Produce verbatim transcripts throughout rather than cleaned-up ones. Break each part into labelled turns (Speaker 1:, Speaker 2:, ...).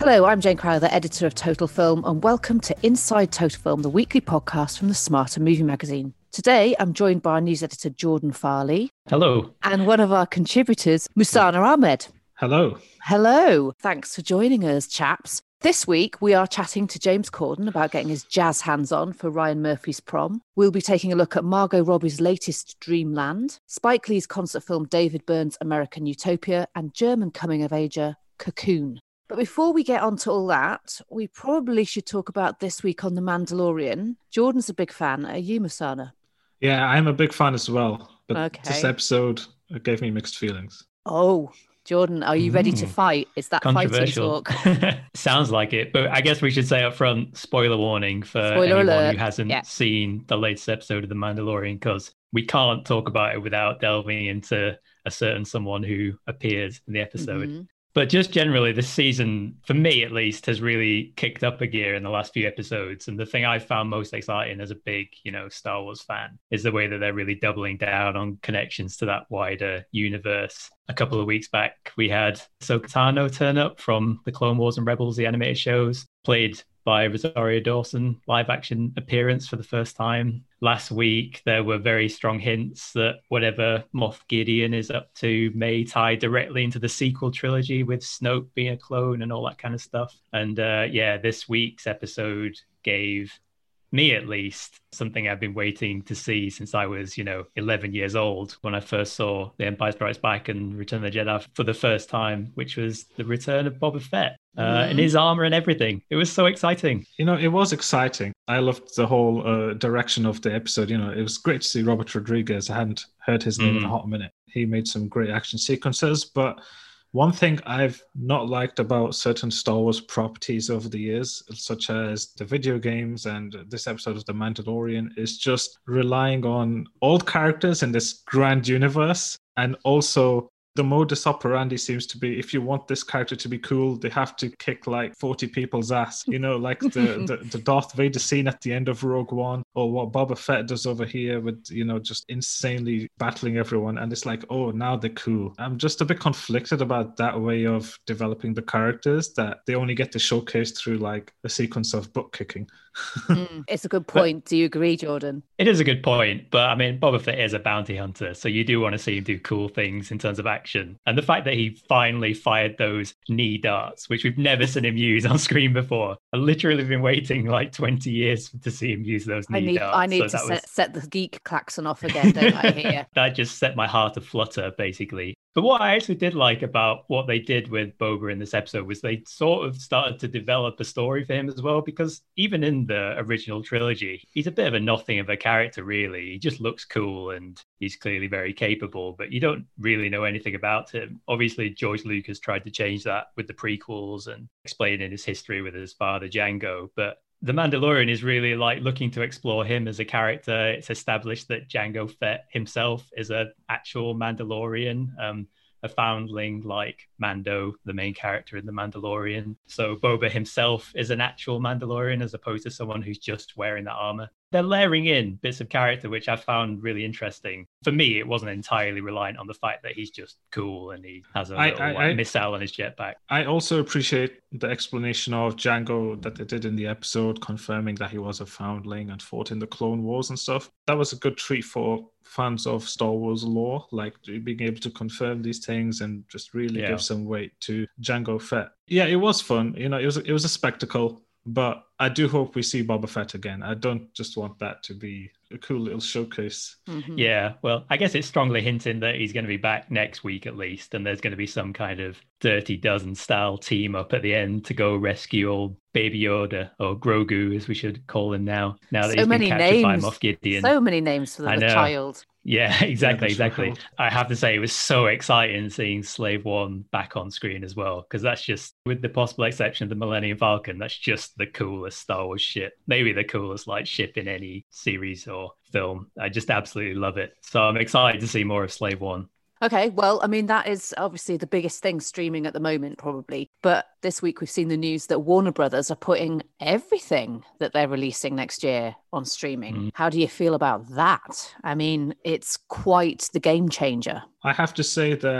Speaker 1: Hello, I'm Jane Crowther, editor of Total Film, and welcome to Inside Total Film, the weekly podcast from the Smarter Movie Magazine. Today, I'm joined by our news editor, Jordan Farley.
Speaker 2: Hello.
Speaker 1: And one of our contributors, Musana Ahmed.
Speaker 3: Hello.
Speaker 1: Hello. Thanks for joining us, chaps. This week, we are chatting to James Corden about getting his jazz hands on for Ryan Murphy's Prom. We'll be taking a look at Margot Robbie's latest Dreamland, Spike Lee's concert film David Byrne's American Utopia, and German coming-of-ager Cocoon. But before we get on to all that, we probably should talk about this week on The Mandalorian. Jordan's a big fan. Are you, Musana?
Speaker 3: Yeah, I'm a big fan as well. But
Speaker 1: okay.
Speaker 3: This episode gave me mixed feelings.
Speaker 1: Oh, Jordan, are you ready to fight? Is that fighting talk?
Speaker 2: Sounds like it. But I guess we should say up front, spoiler warning for
Speaker 1: spoiler
Speaker 2: anyone
Speaker 1: alert.
Speaker 2: who hasn't
Speaker 1: yeah.
Speaker 2: seen the latest episode of The Mandalorian, because we can't talk about it without delving into a certain someone who appears in the episode. Mm-hmm. But just generally, this season, for me at least, has really kicked up a gear in the last few episodes. And the thing I found most exciting as a big, you know, Star Wars fan is the way that they're really doubling down on connections to that wider universe. A couple of weeks back, we had Ahsoka Tano turn up from the Clone Wars and Rebels, the animated shows, played by Rosario Dawson, live action appearance for the first time. Last week, there were very strong hints that whatever Moff Gideon is up to may tie directly into the sequel trilogy with Snoke being a clone and all that kind of stuff. And uh, yeah, this week's episode gave me, at least, something I've been waiting to see since I was, you know, eleven years old when I first saw The Empire Strikes Back and Return of the Jedi for the first time, which was the return of Boba Fett. Uh, mm. In his armor and everything. It was so exciting.
Speaker 3: You know, it was exciting. I loved the whole uh, direction of the episode. You know, it was great to see Robert Rodriguez. I hadn't heard his name mm. in a hot minute. He made some great action sequences. But one thing I've not liked about certain Star Wars properties over the years, such as the video games and this episode of The Mandalorian, is just relying on old characters in this grand universe. And also, the modus operandi seems to be, if you want this character to be cool, they have to kick like forty people's ass. You know, like the, the, the Darth Vader scene at the end of Rogue One, or what Boba Fett does over here with, you know, just insanely battling everyone. And it's like, oh, now they're cool. I'm just a bit conflicted about that way of developing the characters, that they only get to showcase through like a sequence of butt kicking.
Speaker 1: mm, it's a good point. But, do you agree, Jordan?
Speaker 2: It is a good point. But I mean, Boba Fett is a bounty hunter. So you do want to see him do cool things in terms of action. And the fact that he finally fired those knee darts, which we've never seen him use on screen before. I literally been waiting like twenty years to see him use those knee
Speaker 1: I need,
Speaker 2: darts.
Speaker 1: I need so to set, was... set the geek klaxon off again, don't I, here?
Speaker 2: That just set my heart aflutter, basically. But what I actually did like about what they did with Boba in this episode was they sort of started to develop a story for him as well, because even in the original trilogy, he's a bit of a nothing of a character, really. He just looks cool and he's clearly very capable, but you don't really know anything about him. Obviously, George Lucas tried to change that with the prequels and explaining his history with his father, Django, but The Mandalorian is really like looking to explore him as a character. It's established that Jango Fett himself is an actual Mandalorian, um, a foundling like Mando, the main character in The Mandalorian. So Boba himself is an actual Mandalorian as opposed to someone who's just wearing that armor. They're layering in bits of character, which I found really interesting. For me, it wasn't entirely reliant on the fact that he's just cool and he has a little I, I, like, I, missile on his jetpack.
Speaker 3: I also appreciate the explanation of Django that they did in the episode, confirming that he was a foundling and fought in the Clone Wars and stuff. That was a good treat for fans of Star Wars lore, like being able to confirm these things and just really yeah. give some weight to Jango Fett. Yeah, it was fun. You know, it was it was a spectacle. But I do hope we see Boba Fett again. I don't just want that to be a cool little showcase.
Speaker 2: Mm-hmm. Yeah, well, I guess it's strongly hinting that he's going to be back next week at least, and there's going to be some kind of Dirty Dozen style team up at the end to go rescue old Baby Yoda, or Grogu as we should call him now. Now that so he's been captured names. by Moff Gideon.
Speaker 1: So many names for the, the child.
Speaker 2: Yeah, exactly, exactly. I have to say, it was so exciting seeing Slave One back on screen as well, because that's just, with the possible exception of the Millennium Falcon, that's just the coolest Star Wars ship. Maybe the coolest like ship in any series or film. I just absolutely love it. So I'm excited to see more of Slave One.
Speaker 1: Okay, well, I mean, that is obviously the biggest thing streaming at the moment, probably. But this week we've seen the news that Warner Brothers are putting everything that they're releasing next year on streaming. Mm. How do you feel about that? I mean, it's quite the game changer.
Speaker 3: I have to say that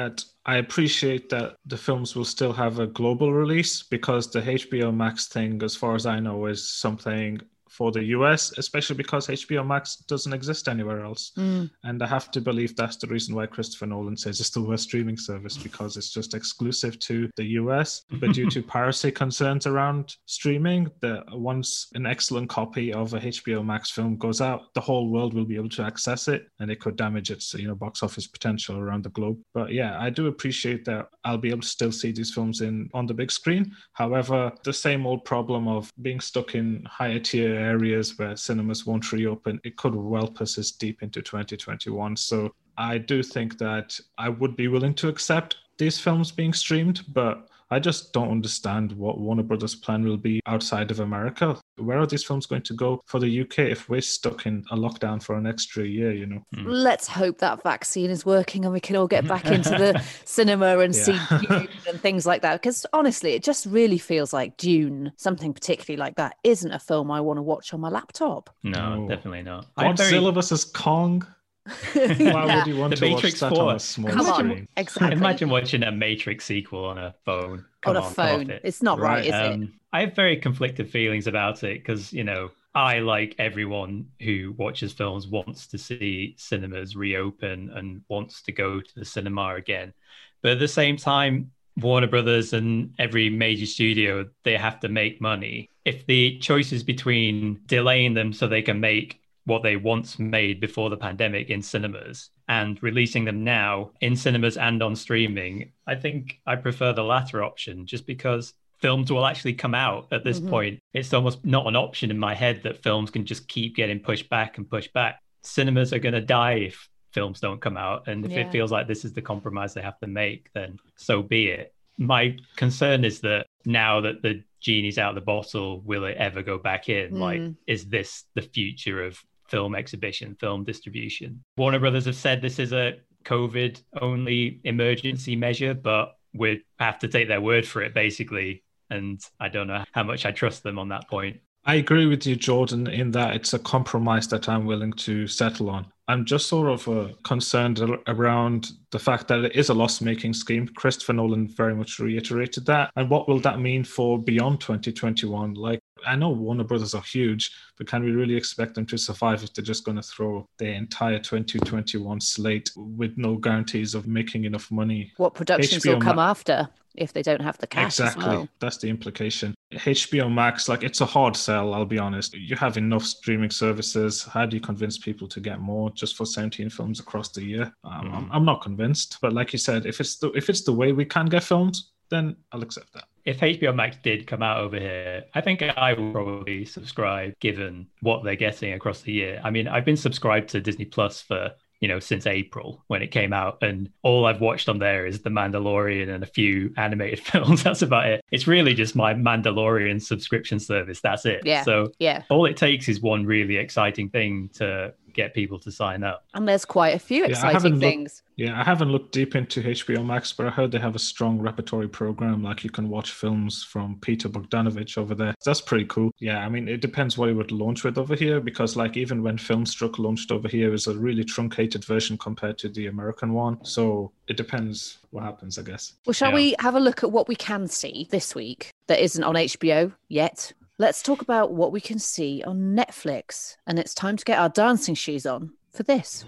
Speaker 3: I appreciate that the films will still have a global release, because the H B O Max thing, as far as I know, is something for the U S, especially because H B O Max doesn't exist anywhere else.
Speaker 1: Mm.
Speaker 3: And I have to believe that's the reason why Christopher Nolan says it's the worst streaming service, because it's just exclusive to the U S. But due to piracy concerns around streaming, that once an excellent copy of a H B O Max film goes out, the whole world will be able to access it, and it could damage its, you know, box office potential around the globe. But yeah, I do appreciate that I'll be able to still see these films in on the big screen. However, the same old problem of being stuck in higher tier areas where cinemas won't reopen, it could whelp us as deep into twenty twenty-one. So I do think that I would be willing to accept these films being streamed, but I just don't understand what Warner Brothers' plan will be outside of America. Where are these films going to go for the U K if we're stuck in a lockdown for an extra year, you know?
Speaker 1: Mm. Let's hope that vaccine is working and we can all get back into the cinema and yeah. see Dune and things like that. Because honestly, it just really feels like Dune, something particularly like that, isn't a film I want to watch on my laptop.
Speaker 2: No, no. Definitely not.
Speaker 3: Godzilla very... versus Kong. Why
Speaker 1: yeah.
Speaker 3: would you want
Speaker 2: the
Speaker 3: to
Speaker 2: Matrix
Speaker 3: watch that
Speaker 2: four.
Speaker 3: on a small
Speaker 1: Come
Speaker 3: screen?
Speaker 1: On, exactly.
Speaker 2: Imagine watching a Matrix sequel on a phone. Come
Speaker 1: on a
Speaker 2: on,
Speaker 1: phone.
Speaker 2: It.
Speaker 1: It's not right, right is
Speaker 2: um,
Speaker 1: it?
Speaker 2: I have very conflicted feelings about it because, you know, I, like everyone who watches films, wants to see cinemas reopen and wants to go to the cinema again. But at the same time, Warner Brothers and every major studio, they have to make money. If the choice is between delaying them so they can make what they once made before the pandemic in cinemas and releasing them now in cinemas and on streaming, I think I prefer the latter option, just because films will actually come out at this mm-hmm. point. It's almost not an option in my head that films can just keep getting pushed back and pushed back. Cinemas are going to die if films don't come out. And if yeah. it feels like this is the compromise they have to make, then so be it. My concern is that now that the genie's out of the bottle, will it ever go back in? Mm. Like, is this the future of film exhibition, film distribution? Warner Brothers have said this is a COVID-only emergency measure, but we have to take their word for it, basically. And I don't know how much I trust them on that point.
Speaker 3: I agree with you, Jordan, in that it's a compromise that I'm willing to settle on. I'm just sort of uh, concerned around the fact that it is a loss-making scheme. Christopher Nolan very much reiterated that. And what will that mean for beyond twenty twenty-one? Like, I know Warner Brothers are huge, but can we really expect them to survive if they're just going to throw their entire twenty twenty-one slate with no guarantees of making enough money?
Speaker 1: What productions H B O will come Ma- after if they don't have the cash?
Speaker 3: Exactly.
Speaker 1: As well?
Speaker 3: That's the implication. H B O Max, like, it's a hard sell, I'll be honest. You have enough streaming services. How do you convince people to get more just for seventeen films across the year? Um, mm. I'm, I'm not convinced. But like you said, if it's the, if it's the way we can get films, then I'll accept that.
Speaker 2: If H B O Max did come out over here, I think I will probably subscribe given what they're getting across the year. I mean, I've been subscribed to Disney Plus for, you know, since April when it came out. And all I've watched on there is The Mandalorian and a few animated films. That's about it. It's really just my Mandalorian subscription service. That's it.
Speaker 1: Yeah.
Speaker 2: So
Speaker 1: yeah.
Speaker 2: all it takes is one really exciting thing to get people to sign up.
Speaker 1: And there's quite a few exciting
Speaker 3: yeah,
Speaker 1: things.
Speaker 3: Looked, yeah, I haven't looked deep into H B O Max, but I heard they have a strong repertory program. Like, you can watch films from Peter Bogdanovich over there. That's pretty cool. Yeah, I mean, it depends what it would launch with over here, because like even when Filmstruck launched over here, is a really truncated version compared to the American one. So it depends what happens, I guess.
Speaker 1: Well, shall
Speaker 2: yeah.
Speaker 1: we have a look at what we can see this week that isn't on H B O yet? Let's talk about what we can see on Netflix. And it's time to get our dancing shoes on for this.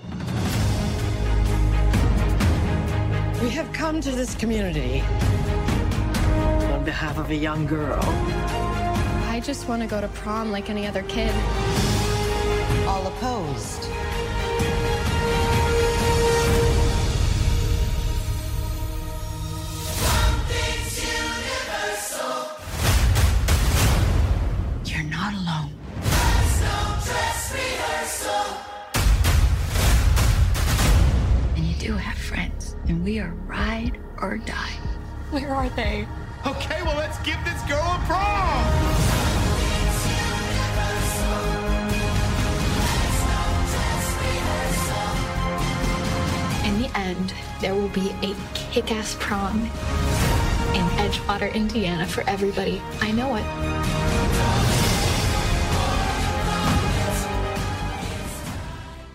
Speaker 4: We have come to this community on behalf of a young girl.
Speaker 5: I just want to go to prom like any other kid.
Speaker 4: All opposed.
Speaker 5: You're not alone. And you do have friends, and we are ride or die. Where are they?
Speaker 6: Okay, well, let's give this girl a prom!
Speaker 5: In the end, there will be a kick-ass prom in Edgewater, Indiana for everybody. I know it.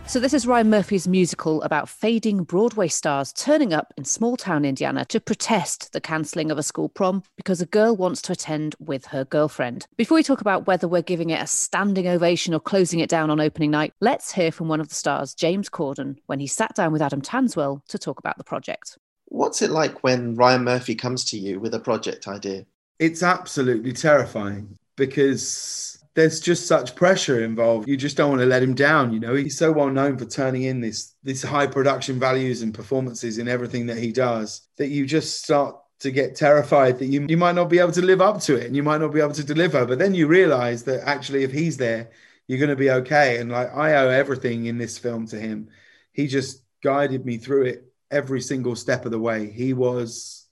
Speaker 1: So this is Ryan Murphy's musical about fading Broadway stars turning up in small-town Indiana to protest the cancelling of a school prom because a girl wants to attend with her girlfriend. Before we talk about whether we're giving it a standing ovation or closing it down on opening night, let's hear from one of the stars, James Corden, when he sat down with Adam Tanswell to talk about the project.
Speaker 7: What's it like when Ryan Murphy comes to you with a project idea?
Speaker 8: It's absolutely terrifying because there's just such pressure involved. You just don't want to let him down. You know, he's so well known for turning in this, this high production values and performances in everything that he does that you just start to get terrified that you, you might not be able to live up to it and you might not be able to deliver. But then you realize that actually if he's there, you're going to be okay. And like, I owe everything in this film to him. He just guided me through it every single step of the way. He was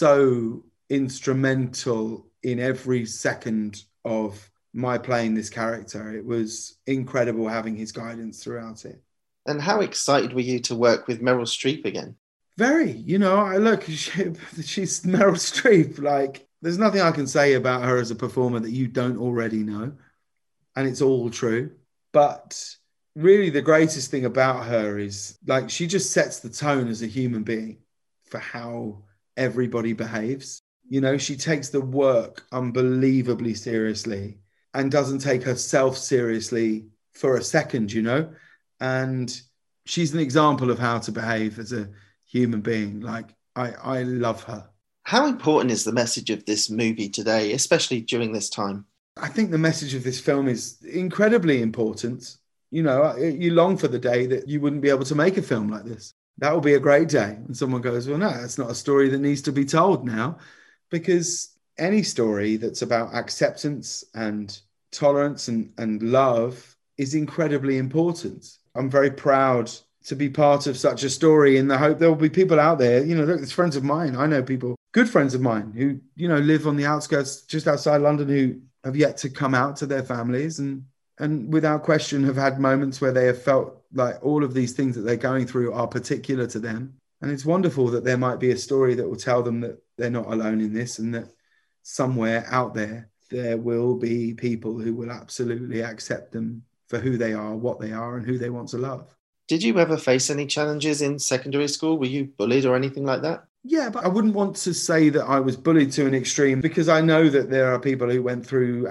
Speaker 8: so instrumental in every second of my playing this character. It was incredible having his guidance throughout it.
Speaker 7: And how excited were you to work with Meryl Streep again?
Speaker 8: Very, you know, I look, she, she's Meryl Streep. Like, there's nothing I can say about her as a performer that you don't already know. And it's all true. But really the greatest thing about her is like, she just sets the tone as a human being for how everybody behaves. You know, she takes the work unbelievably seriously and doesn't take herself seriously for a second, you know? And she's an example of how to behave as a human being. Like, I, I love her.
Speaker 7: How important is the message of this movie today, especially during this time?
Speaker 8: I think the message of this film is incredibly important. You know, you long for the day that you wouldn't be able to make a film like this. That would be a great day. And someone goes, well, no, that's not a story that needs to be told now. Because any story that's about acceptance and tolerance and, and love is incredibly important. I'm very proud to be part of such a story in the hope there will be people out there, you know, look, it's friends of mine. I know people, good friends of mine who, you know, live on the outskirts just outside London who have yet to come out to their families and, and without question have had moments where they have felt like all of these things that they're going through are particular to them. And it's wonderful that there might be a story that will tell them that they're not alone in this and that somewhere out there, there will be people who will absolutely accept them for who they are, what they are, and who they want to love.
Speaker 7: Did you ever face any challenges in secondary school? Were you bullied or anything like that?
Speaker 8: Yeah, but I wouldn't want to say that I was bullied to an extreme because I know that there are people who went through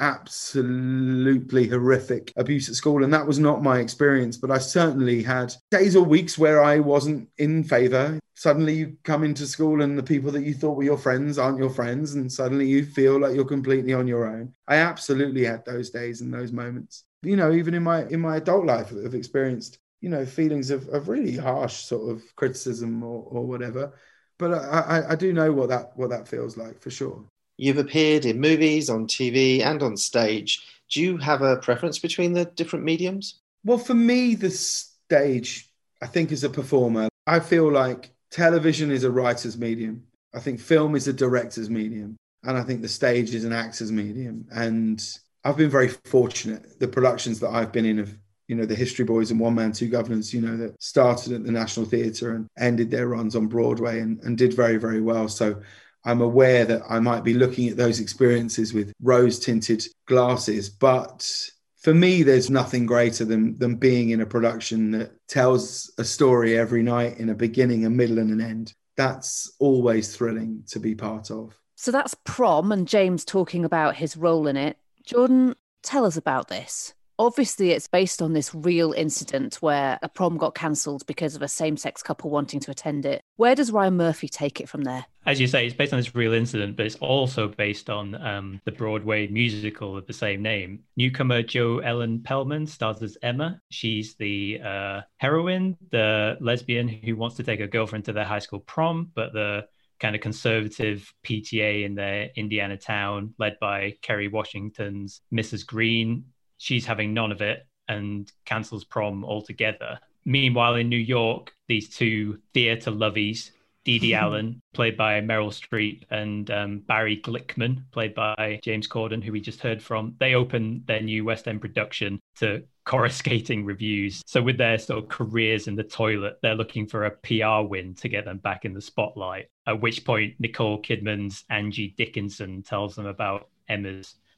Speaker 8: absolutely horrific abuse at school, and that was not my experience. But I certainly had days or weeks where I wasn't in favour. Suddenly you come into school and the people that you thought were your friends aren't your friends, and suddenly you feel like you're completely on your own. I absolutely had those days and those moments. You know, even in my in my adult life, I've experienced, you know, feelings of, of really harsh sort of criticism or, or whatever. But I, I do know what that what that feels like, for sure.
Speaker 7: You've appeared in movies, on T V and on stage. Do you have a preference between the different mediums?
Speaker 8: Well, for me, the stage, I think as a performer, I feel like television is a writer's medium. I think film is a director's medium. And I think the stage is an actor's medium. And I've been very fortunate. The productions that I've been in have, you know, the History Boys and One Man, Two Governors, you know, that started at the National Theatre and ended their runs on Broadway and, and did very, very well. So I'm aware that I might be looking at those experiences with rose-tinted glasses. But for me, there's nothing greater than, than being in a production that tells a story every night in a beginning, a middle and an end. That's always thrilling to be part of.
Speaker 1: So that's Prom and James talking about his role in it. Jordan, tell us about this. Obviously, it's based on this real incident where a prom got cancelled because of a same-sex couple wanting to attend it. Where does Ryan Murphy take it from there?
Speaker 2: As you say, it's based on this real incident, but it's also based on um, the Broadway musical of the same name. Newcomer Jo Ellen Pellman stars as Emma. She's the uh, heroine, the lesbian who wants to take her girlfriend to their high school prom, but the kind of conservative P T A in their Indiana town, led by Kerry Washington's Missus Green, she's having none of it and cancels prom altogether. Meanwhile, in New York, these two theatre lovies, Dee Dee Allen, played by Meryl Streep, and um, Barry Glickman, played by James Corden, who we just heard from, they open their new West End production to coruscating reviews. So with their sort of careers in the toilet, they're looking for a P R win to get them back in the spotlight, at which point Nicole Kidman's Angie Dickinson tells them about Emma's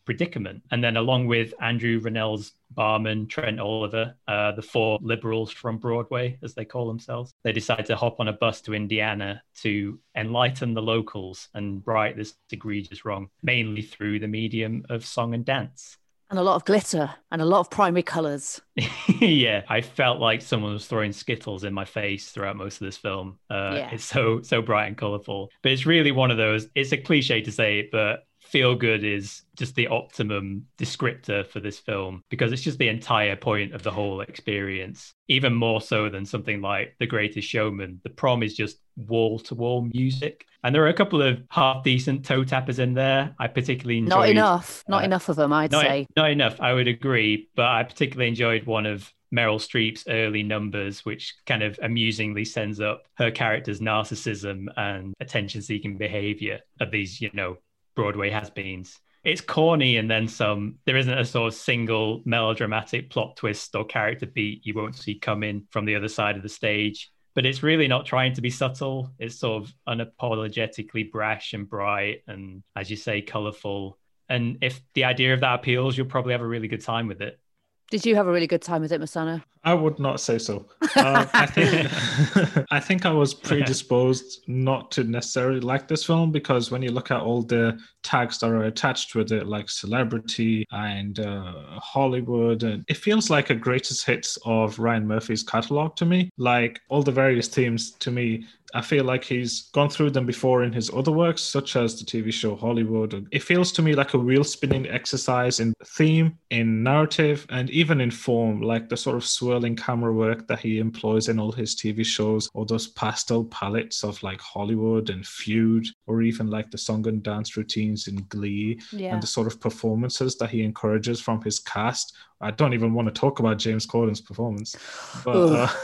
Speaker 2: predicament. And then along with Andrew Rannells Barman, Trent Oliver, uh, the four liberals from Broadway, as they call themselves, they decide to hop on a bus to Indiana to enlighten the locals and right this egregious wrong, mainly through the medium of song and dance.
Speaker 1: And a lot of glitter and a lot of primary colours.
Speaker 2: Yeah, I felt like someone was throwing Skittles in my face throughout most of this film. Uh,
Speaker 1: yeah.
Speaker 2: It's so, so bright and colourful. But it's really one of those, it's a cliche to say it, but feel good is just the optimum descriptor for this film, because it's just the entire point of the whole experience. Even more so than something like The Greatest Showman, The Prom is just wall-to-wall music. And there are a couple of half-decent toe tappers in there. I particularly enjoyed...
Speaker 1: Not enough. Not uh, enough of them, I'd
Speaker 2: not,
Speaker 1: say.
Speaker 2: Not enough, I would agree. But I particularly enjoyed one of Meryl Streep's early numbers, which kind of amusingly sends up her character's narcissism and attention-seeking behavior of these, you know, Broadway has-beens. It's corny and then some. There isn't a sort of single melodramatic plot twist or character beat you won't see coming from the other side of the stage. But it's really not trying to be subtle. It's sort of unapologetically brash and bright and, as you say, colourful. And if the idea of that appeals, you'll probably have a really good time with it.
Speaker 1: Did you have a really good time with it, Masana?
Speaker 3: I would not say so. Uh, I think I think I was predisposed not to necessarily like this film, because when you look at all the tags that are attached with it, like celebrity and uh, Hollywood, and it feels like a greatest hits of Ryan Murphy's catalog to me. Like all the various themes, to me, I feel like he's gone through them before in his other works, such as the T V show Hollywood. It feels to me like a wheel-spinning exercise in theme, in narrative, and even in form, like the sort of swirling camera work that he employs in all his T V shows, or those pastel palettes of like Hollywood and Feud, or even like the song and dance routines in Glee,
Speaker 1: yeah.
Speaker 3: and the sort of performances that he encourages from his cast. I don't even want to talk about James Corden's performance, but...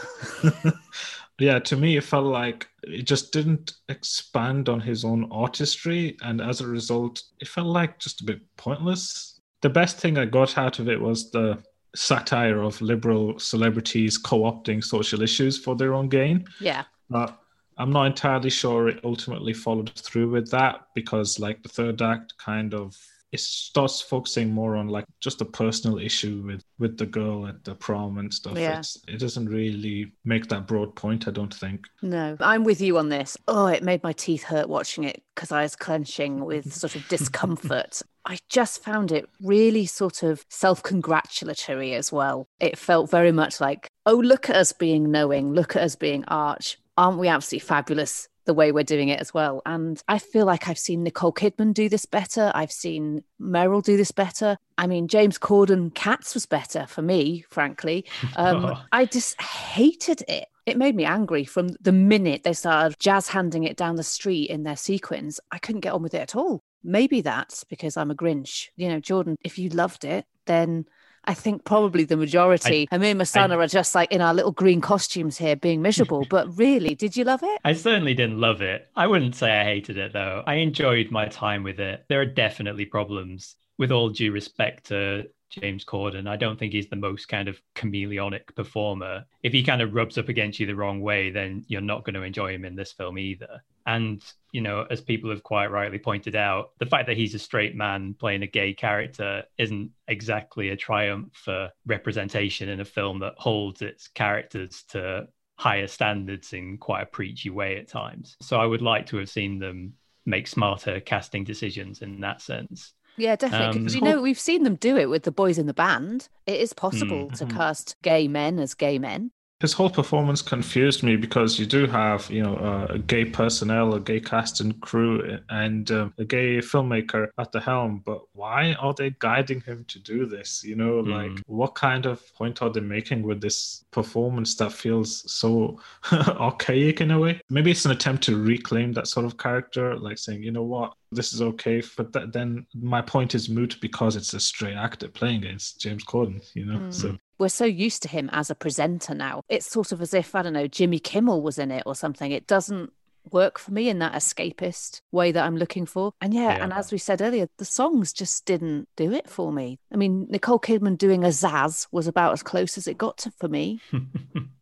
Speaker 3: Uh, yeah, to me, it felt like it just didn't expand on his own artistry. And as a result, it felt like just a bit pointless. The best thing I got out of it was the satire of liberal celebrities co-opting social issues for their own gain.
Speaker 1: Yeah.
Speaker 3: But I'm not entirely sure it ultimately followed through with that, because like the third act kind of... it starts focusing more on like just a personal issue with, with the girl at the prom and stuff.
Speaker 1: Yeah.
Speaker 3: It's, it doesn't really make that broad point, I don't think.
Speaker 1: No, I'm with you on this. Oh, it made my teeth hurt watching it because I was clenching with sort of discomfort. I just found it really sort of self-congratulatory as well. It felt very much like, oh, look at us being knowing, look at us being arch. Aren't we absolutely fabulous the way we're doing it as well? And I feel like I've seen Nicole Kidman do this better. I've seen Meryl do this better. I mean, James Corden Cats was better for me, frankly. Um, oh. I just hated it. It made me angry from the minute they started jazz handing it down the street in their sequence. I couldn't get on with it at all. Maybe that's because I'm a Grinch. You know, Jordan, if you loved it, then... I think probably the majority. I, and me and Masana I, are just like in our little green costumes here being miserable. But really, did you love it?
Speaker 2: I certainly didn't love it. I wouldn't say I hated it, though. I enjoyed my time with it. There are definitely problems. With all due respect to James Corden, I don't think he's the most kind of chameleonic performer. If he kind of rubs up against you the wrong way, then you're not going to enjoy him in this film either. And, you know, as people have quite rightly pointed out, the fact that he's a straight man playing a gay character isn't exactly a triumph for representation in a film that holds its characters to higher standards in quite a preachy way at times. So I would like to have seen them make smarter casting decisions in that sense.
Speaker 1: Yeah, definitely. Because, um, you know, we've seen them do it with the boys in the band. It is possible mm-hmm. to cast gay men as gay men.
Speaker 3: His whole performance confused me, because you do have, you know, uh, a gay personnel, a gay cast and crew, and um, a gay filmmaker at the helm. But why are they guiding him to do this? You know, mm. like, what kind of point are they making with this performance that feels so archaic in a way? Maybe it's an attempt to reclaim that sort of character, like saying, you know what, this is okay. But th- then my point is moot because it's a straight actor playing it. It's James Corden, you know, mm. so...
Speaker 1: We're so used to him as a presenter now. It's sort of as if, I don't know, Jimmy Kimmel was in it or something. It doesn't work for me in that escapist way that I'm looking for. And yeah, yeah, and as we said earlier, the songs just didn't do it for me. I mean, Nicole Kidman doing a Zaz was about as close as it got to for me.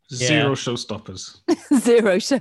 Speaker 3: Zero
Speaker 2: Yeah.
Speaker 3: showstoppers.
Speaker 1: Zero show.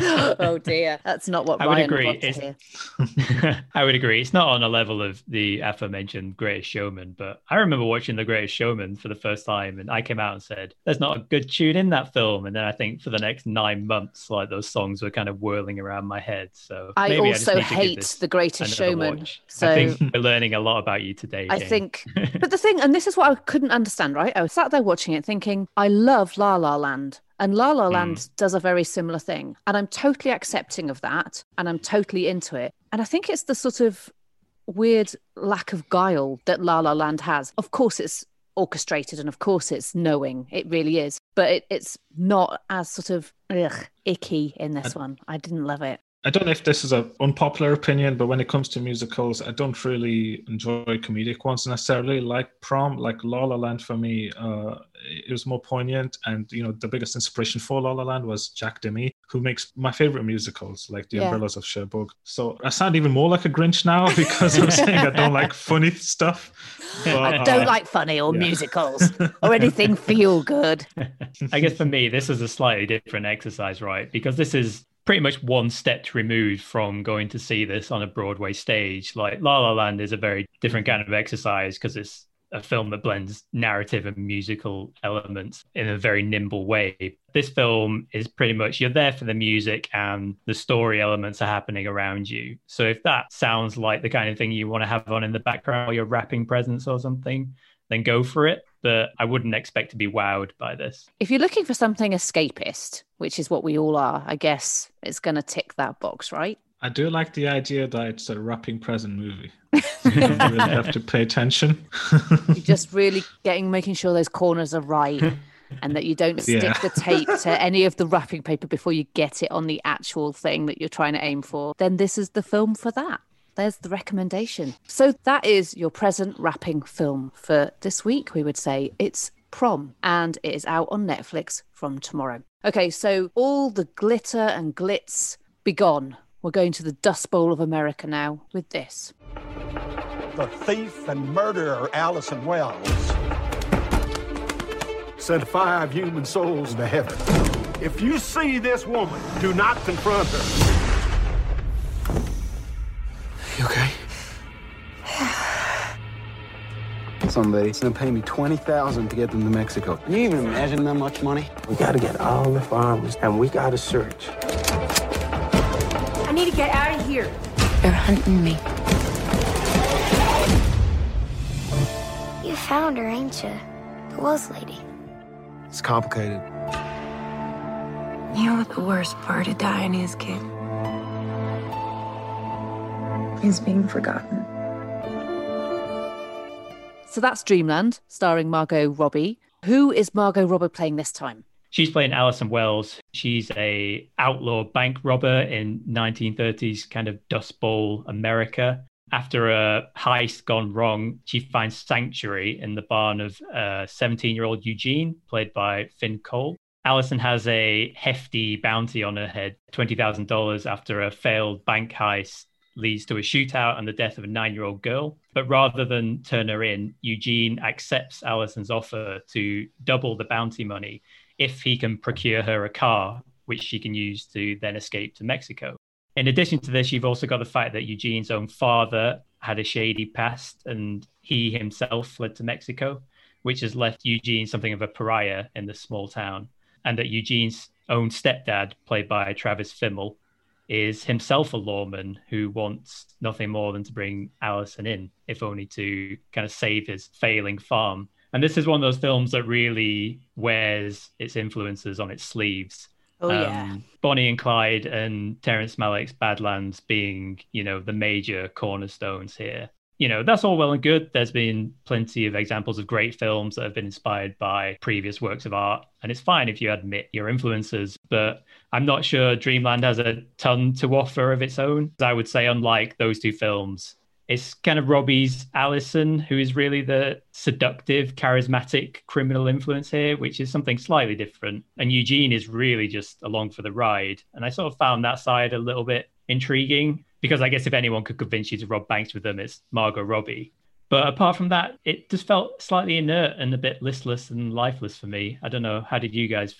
Speaker 1: Oh dear, that's not what
Speaker 2: I would
Speaker 1: Ryan
Speaker 2: agree.
Speaker 1: would want to
Speaker 2: It's-
Speaker 1: hear.
Speaker 2: I would agree. It's not on a level of the aforementioned Greatest Showman, but I remember watching The Greatest Showman for the first time, and I came out and said, "There's not a good tune in that film." And then I think for the next nine months, like those songs were kind of whirling around my head. So
Speaker 1: I
Speaker 2: maybe just
Speaker 1: also
Speaker 2: need to give
Speaker 1: hate
Speaker 2: this
Speaker 1: The Greatest
Speaker 2: another
Speaker 1: Showman.
Speaker 2: watch.
Speaker 1: So
Speaker 2: I think we're learning a lot about you today.
Speaker 1: I
Speaker 2: Jane.
Speaker 1: think, but the thing, and this is what I couldn't understand, right? I was sat there watching it thinking, I love La La Land. And La La Land
Speaker 2: Mm.
Speaker 1: does a very similar thing. And I'm totally accepting of that. And I'm totally into it. And I think it's the sort of weird lack of guile that La La Land has. Of course, it's orchestrated and of course it's knowing. It really is. But it, it's not as sort of ugh, icky in this one. I didn't love it.
Speaker 3: I don't know if this is an unpopular opinion, but when it comes to musicals, I don't really enjoy comedic ones necessarily. Like Prom, like La La Land for me, uh, it was more poignant. And, you know, the biggest inspiration for La La Land was Jack Demme, who makes my favorite musicals, like The
Speaker 1: Yeah.
Speaker 3: Umbrellas of Cherbourg. So I sound even more like a Grinch now because I'm saying I don't like funny stuff. But,
Speaker 1: I don't
Speaker 3: uh,
Speaker 1: like funny or
Speaker 3: yeah.
Speaker 1: musicals or anything feel good.
Speaker 2: I guess for me, this is a slightly different exercise, right? Because this is pretty much one step removed from going to see this on a Broadway stage. Like La La Land is a very different kind of exercise because it's a film that blends narrative and musical elements in a very nimble way. This film is pretty much, you're there for the music and the story elements are happening around you. So if that sounds like the kind of thing you want to have on in the background while you're wrapping presents or something, then go for it. But I wouldn't expect to be wowed by this.
Speaker 1: If you're looking for something escapist, which is what we all are, I guess it's going to tick that box, right?
Speaker 3: I do like the idea that it's a wrapping present movie. You don't really have to pay attention.
Speaker 1: You're just really getting, making sure those corners are right and that you don't stick
Speaker 3: Yeah.
Speaker 1: the tape to any of the wrapping paper before you get it on the actual thing that you're trying to aim for. Then this is the film for that. There's the recommendation. So that is your present wrapping film for this week. We would say it's Prom, and it is out on Netflix from tomorrow. Okay, so all the glitter and glitz be gone. We're going to the Dust Bowl of America now with this.
Speaker 9: The thief and murderer Allison Wells sent five human souls to heaven. If you see this woman, do not confront her.
Speaker 10: You okay? Somebody's gonna pay me twenty thousand dollars to get them to Mexico. Can you even imagine that much money?
Speaker 11: We gotta get all the farmers and we gotta search.
Speaker 12: I need to get out of here.
Speaker 5: They're hunting me.
Speaker 13: You found her, ain't you? The Wells lady.
Speaker 10: It's complicated.
Speaker 12: You know what the worst part of dying is, kid? Is being forgotten.
Speaker 1: So that's Dreamland, starring Margot Robbie. Who is Margot Robbie playing this time?
Speaker 2: She's playing Allison Wells. She's a outlaw bank robber in nineteen thirties kind of Dust Bowl America. After a heist gone wrong, she finds sanctuary in the barn of uh, seventeen-year-old Eugene, played by Finn Cole. Allison has a hefty bounty on her head, twenty thousand dollars, after a failed bank heist leads to a shootout and the death of a nine-year-old girl. But rather than turn her in, Eugene accepts Allison's offer to double the bounty money if he can procure her a car, which she can use to then escape to Mexico. In addition to this, you've also got the fact that Eugene's own father had a shady past and he himself fled to Mexico, which has left Eugene something of a pariah in this small town. And that Eugene's own stepdad, played by Travis Fimmel, is himself a lawman who wants nothing more than to bring Allison in, if only to kind of save his failing farm. And this is one of those films that really wears its influences on its sleeves.
Speaker 1: Oh, yeah.
Speaker 2: Um, Bonnie and Clyde and Terrence Malick's Badlands being, you know, the major cornerstones here. You know, that's all well and good. There's been plenty of examples of great films that have been inspired by previous works of art. And it's fine if you admit your influences, but I'm not sure Dreamland has a ton to offer of its own. I would say, unlike those two films, it's kind of Robbie's Allison, who is really the seductive, charismatic criminal influence here, which is something slightly different. And Eugene is really just along for the ride. And I sort of found that side a little bit intriguing, because I guess if anyone could convince you to rob banks with them, it's Margot Robbie. But apart from that, it just felt slightly inert and a bit listless and lifeless for me. I don't know. How did you guys feel?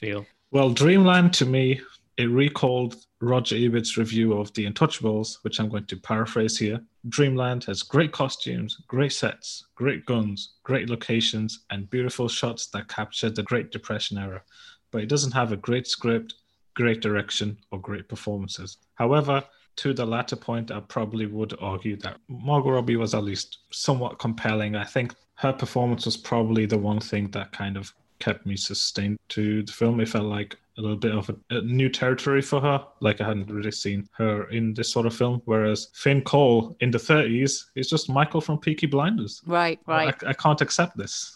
Speaker 3: Well, Dreamland to me, it recalled Roger Ebert's review of The Untouchables, which I'm going to paraphrase here. Dreamland has great costumes, great sets, great guns, great locations, and beautiful shots that capture the Great Depression era. But it doesn't have a great script, great direction, or great performances. However, to the latter point, I probably would argue that Margot Robbie was at least somewhat compelling. I think her performance was probably the one thing that kind of kept me sustained to the film. It felt like a little bit of a, a new territory for her. Like I hadn't really seen her in this sort of film. Whereas Finn Cole in the thirties is just Michael from Peaky Blinders.
Speaker 1: Right, right.
Speaker 3: I, I can't accept this.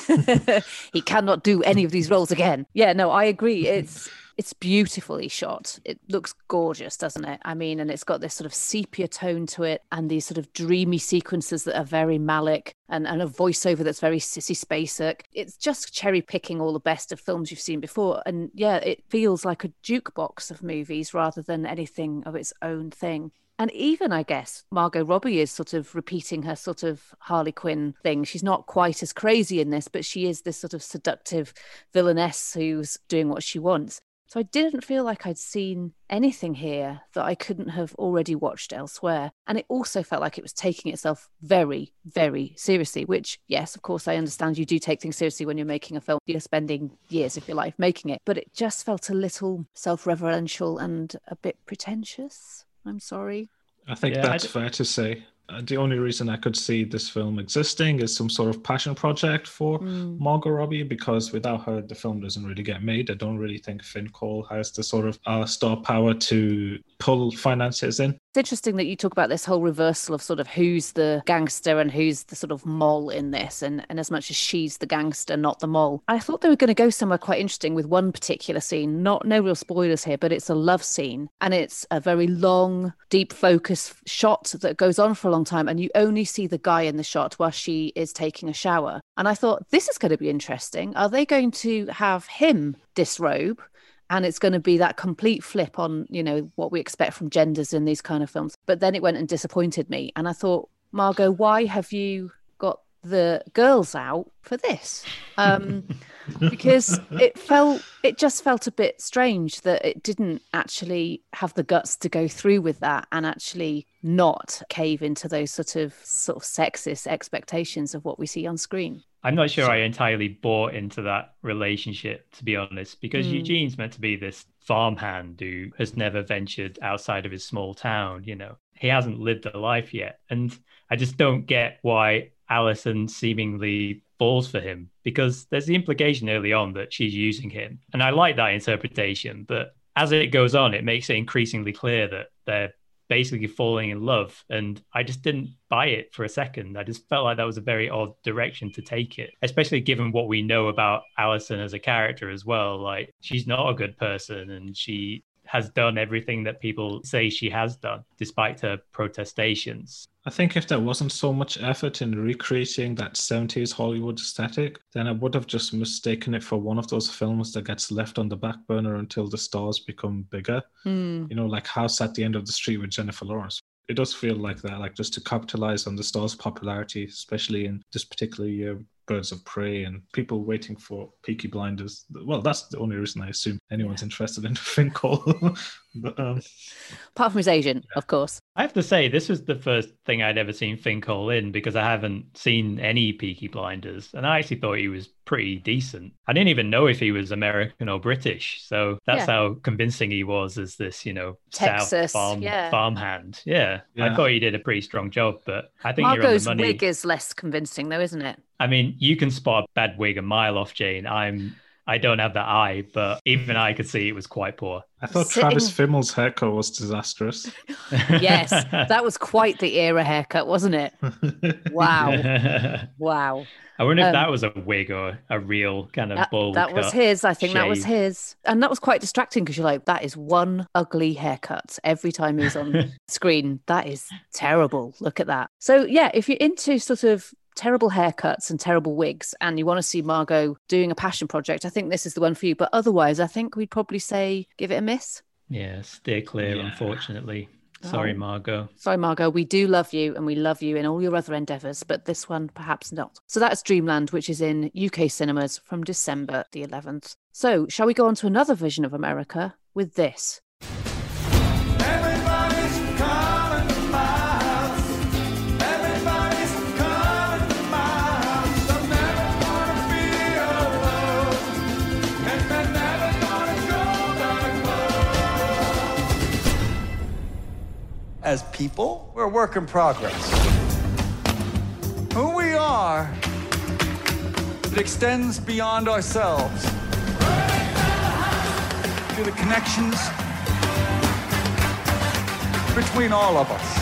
Speaker 1: He cannot do any of these roles again. Yeah, no, I agree. It's it's beautifully shot. It looks gorgeous, doesn't it? I mean, and it's got this sort of sepia tone to it and these sort of dreamy sequences that are very Malick and, and a voiceover that's very Sissy Spacek. It's just cherry picking all the best of films you've seen before. And yeah, it feels like a jukebox of movies rather than anything of its own thing. And even, I guess, Margot Robbie is sort of repeating her sort of Harley Quinn thing. She's not quite as crazy in this, but she is this sort of seductive villainess who's doing what she wants. So I didn't feel like I'd seen anything here that I couldn't have already watched elsewhere. And it also felt like it was taking itself very, very seriously, which, yes, of course, I understand you do take things seriously when you're making a film. You're spending years of your life making it. But it just felt a little self-referential and a bit pretentious. I'm sorry.
Speaker 3: I think yeah, that's fair to say. Uh, the only reason I could see this film existing is some sort of passion project for mm. Margot Robbie, because without her, the film doesn't really get made. I don't really think Finn Cole has the sort of uh, star power to pull finances in.
Speaker 1: It's interesting that you talk about this whole reversal of sort of who's the gangster and who's the sort of mole in this, and, and as much as she's the gangster, not the mole. I thought they were going to go somewhere quite interesting with one particular scene. Not no real spoilers here, but it's a love scene, and it's a very long, deep focus shot that goes on for a long time, and you only see the guy in the shot while she is taking a shower. And I thought, this is going to be interesting. Are they going to have him disrobe? And it's going to be that complete flip on, you know, what we expect from genders in these kind of films. But then it went and disappointed me. And I thought, Margot, why have you got the girls out for this? Um, because it felt, it just felt a bit strange that it didn't actually have the guts to go through with that and actually not cave into those sort of sort of sexist expectations of what we see on screen.
Speaker 2: I'm not sure I entirely bought into that relationship, to be honest, because mm. Eugene's meant to be this farmhand who has never ventured outside of his small town. You know, he hasn't lived a life yet. And I just don't get why Alison seemingly falls for him, because there's the implication early on that she's using him. And I like that interpretation. But as it goes on, it makes it increasingly clear that they're basically falling in love, and I just didn't buy it for a second. I just felt like that was a very odd direction to take it, especially given what we know about Alison as a character as well. Like, she's not a good person, and she has done everything that people say she has done, despite her protestations.
Speaker 3: I think if there wasn't so much effort in recreating that seventies Hollywood aesthetic, then I would have just mistaken it for one of those films that gets left on the back burner until the stars become bigger. Mm. You know, like House at the End of the Street with Jennifer Lawrence. It does feel like that, like just to capitalize on the stars' popularity, especially in this particular year, Birds of Prey and people waiting for Peaky Blinders. Well, that's the only reason I assume anyone's yeah. interested in Finn Cole. But, um,
Speaker 1: apart from his agent, yeah. of course.
Speaker 2: I have to say, this was the first thing I'd ever seen Finn Cole in, because I haven't seen any Peaky Blinders, and I actually thought he was pretty decent. I didn't even know if he was American or British, so that's yeah. how convincing he was as this, you know,
Speaker 1: Texas,
Speaker 2: South farm
Speaker 1: yeah.
Speaker 2: farmhand. Yeah. yeah, I thought he did a pretty strong job, but I think
Speaker 1: Margot's
Speaker 2: you're on the money.
Speaker 1: wig is less convincing, though, isn't it?
Speaker 2: I mean, you can spot a bad wig a mile off, Jane. I'm. I don't have that eye, but even I could see it was quite poor.
Speaker 3: I thought Sitting... Travis Fimmel's haircut was disastrous.
Speaker 1: Yes, that was quite the era haircut, wasn't it? Wow. Wow.
Speaker 2: I wonder if um, that was a wig or a real kind of
Speaker 1: that,
Speaker 2: bowl
Speaker 1: That
Speaker 2: cut
Speaker 1: was his. I think
Speaker 2: shave.
Speaker 1: that was his. And that was quite distracting, because you're like, that is one ugly haircut every time he's on screen. That is terrible. Look at that. So yeah, if you're into sort of terrible haircuts and terrible wigs and you want to see Margot doing a passion project, I think this is the one for you. But otherwise, I think we'd probably say give it a miss.
Speaker 2: Yeah, steer clear,
Speaker 3: yeah.
Speaker 2: unfortunately. Sorry,
Speaker 1: Oh.
Speaker 2: Margot.
Speaker 1: Sorry, Margot. We do love you and we love you in all your other endeavours, but this one perhaps not. So that's Dreamland, which is in U K cinemas from December the eleventh. So shall we go on to another vision of America with this?
Speaker 14: As people, we're a work in progress. Who we are, it extends beyond ourselves. To the connections between all of us.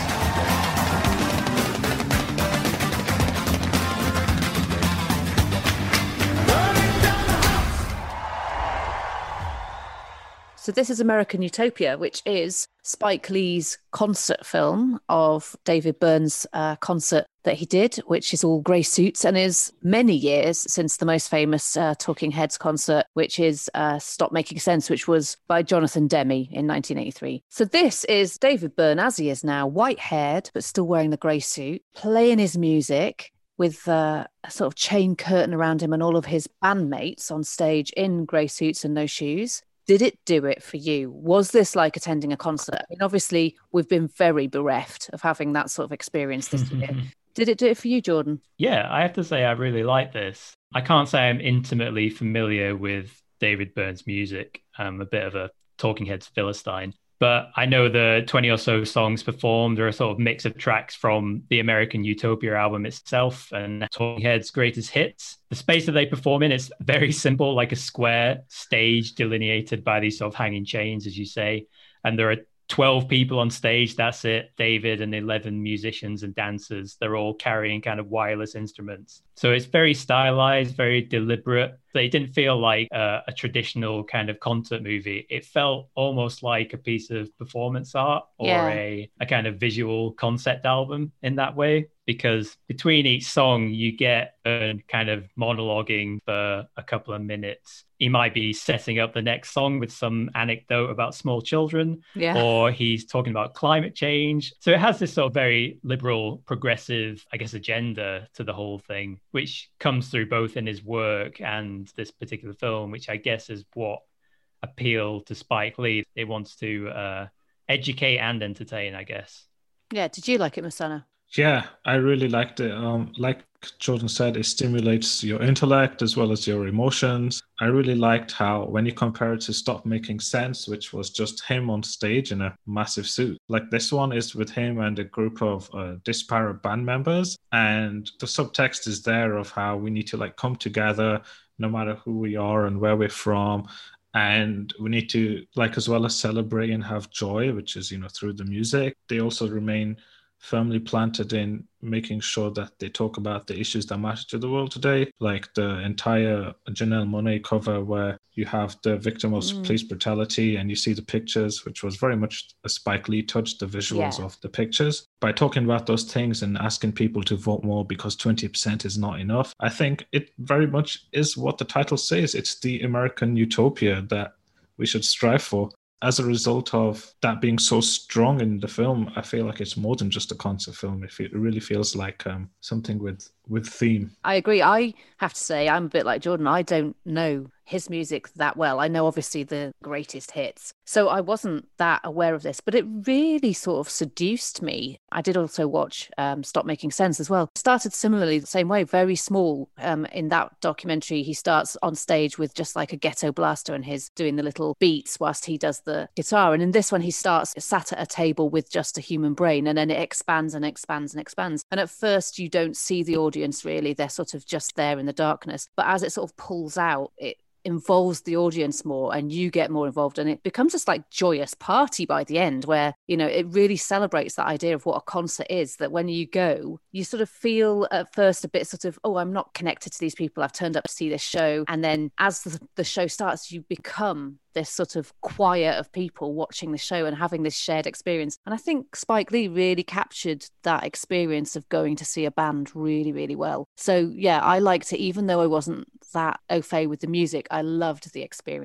Speaker 1: So this is American Utopia, which is Spike Lee's concert film of David Byrne's uh, concert that he did, which is all grey suits and is many years since the most famous uh, Talking Heads concert, which is uh, Stop Making Sense, which was by Jonathan Demme in nineteen eighty-three. So this is David Byrne, as he is now, white-haired, but still wearing the grey suit, playing his music with uh, a sort of chain curtain around him and all of his bandmates on stage in grey suits and no shoes. Did it do it for you? Was this like attending a concert? I mean, obviously, we've been very bereft of having that sort of experience this year. Did it do it for you, Jordan?
Speaker 2: Yeah, I have to say I really like this. I can't say I'm intimately familiar with David Byrne's music. I'm a bit of a Talking Heads Philistine. But I know the twenty or so songs performed are a sort of mix of tracks from the American Utopia album itself and Talking Heads' greatest hits. The space that they perform in is very simple, like a square stage delineated by these sort of hanging chains, as you say. And there are twelve people on stage, that's it. David and eleven musicians and dancers. They're all carrying kind of wireless instruments. So it's very stylized, very deliberate. It didn't feel like a, a traditional kind of concert movie. It felt almost like a piece of performance art or
Speaker 1: Yeah.
Speaker 2: a, a kind of visual concept album in that way. Because between each song, you get a kind of monologuing for a couple of minutes. He might be setting up the next song with some anecdote about small children,
Speaker 1: Yeah.
Speaker 2: or he's talking about climate change. So it has this sort of very liberal, progressive, I guess, agenda to the whole thing, which comes through both in his work and this particular film, which I guess is what appealed to Spike Lee. It wants to uh, educate and entertain, I guess.
Speaker 1: Yeah. Did you like it, Masana?
Speaker 3: Yeah, I really liked it. Um, like Jordan said, it stimulates your intellect as well as your emotions. I really liked how, when you compare it to Stop Making Sense, which was just him on stage in a massive suit, like this one is with him and a group of uh, disparate band members. And the subtext is there of how we need to like come together no matter who we are and where we're from. And we need to, like, as well as celebrate and have joy, which is, you know, through the music, they also remain firmly planted in making sure that they talk about the issues that matter to the world today, like the entire Janelle Monáe cover where you have the victim of
Speaker 1: Mm.
Speaker 3: police brutality and you see the pictures, which was very much a Spike Lee touch, the visuals
Speaker 1: Yeah.
Speaker 3: of the pictures. By talking about those things and asking people to vote more because twenty percent is not enough, I think it very much is what the title says. It's the American utopia that we should strive for. As a result of that being so strong in the film, I feel like it's more than just a concert film. It, fe- it really feels like um, something with, with theme.
Speaker 1: I agree. I have to say, I'm a bit like Jordan. I don't know his music that well. I know obviously the greatest hits. So I wasn't that aware of this, but it really sort of seduced me. I did also watch um, Stop Making Sense as well. Started similarly the same way, very small. Um, in that documentary, he starts on stage with just like a ghetto blaster and he's doing the little beats whilst he does the guitar. And in this one, he starts sat at a table with just a human brain, and then it expands and expands and expands. And at first, you don't see the audience really. They're sort of just there in the darkness. But as it sort of pulls out, it involves the audience more and you get more involved, and it becomes this like joyous party by the end where, you know, it really celebrates that idea of what a concert is, that when you go you sort of feel at first a bit sort of, oh, I'm not connected to these people, I've turned up to see this show, and then as the, the show starts you become this sort of choir of people watching the show and having this shared experience. And I think Spike Lee really captured that experience of going to see a band really, really well. So yeah, I liked it, even though I wasn't that au fait with the music. I loved the experience.